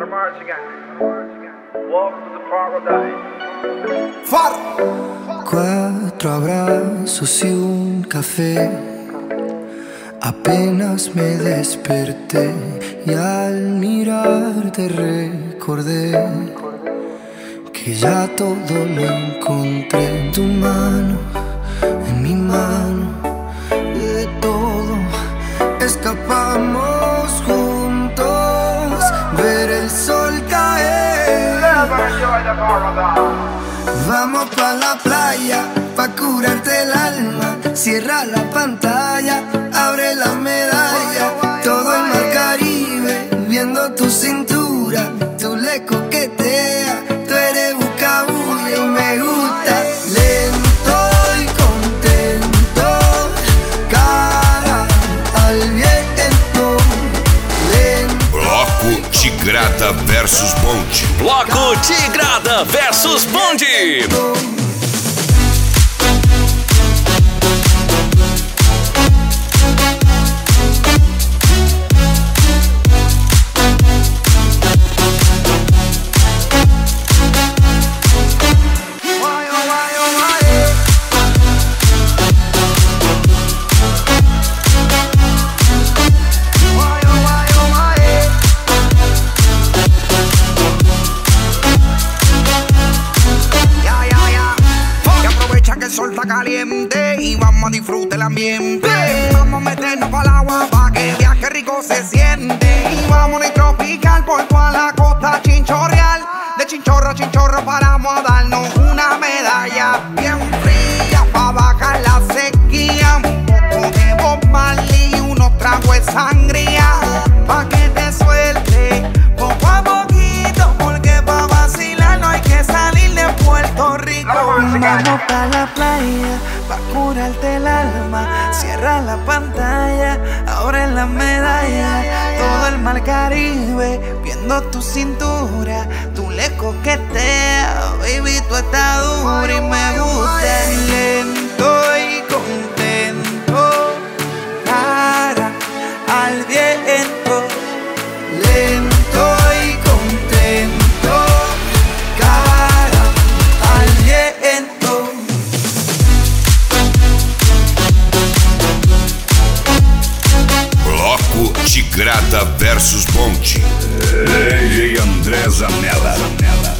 Cuatro abrazos y un café. Apenas me desperté y al mirarte recordé que ya todo lo encontré en tu mano, en mi mano. De todo escapamos juntos, ver el sol caer. Vamos pa' la playa, pa' curarte el alma. Cierra la pantalla, abre la medalla. Todo el mar Caribe, viendo tu cintura. Tú le coqueteas, tú eres buscabulla y me gusta. Lento y contento, cara al viento. Bloco Tigrada versus Bonde. Bloco Tigrada versus Bonde. Caliente y vamos a disfrutar el ambiente. Vamos a meternos para el agua pa' que viaje rico se siente. Y vamos a tropical por toda la costa chinchorreal. De chinchorro a chinchorro paramos a darnos una medalla bien fría pa' bajar la sequía. Un poco de Bob Marley y unos tragos de sangría pa' que te suelte poco a poquito, porque pa' vacilar no hay que salir de Puerto Rico. Vamos pa' la playa, pa' curarte el alma. Cierra la pantalla, abre la medalla. Todo el mar Caribe, viendo tu cintura. Tú le coqueteas, baby, tú estás dura y me gusta. Lento y contento, cara al viento. Lento y contento, cara al viento. Bloco Tigrada versus Bonde. DJ André Zanella.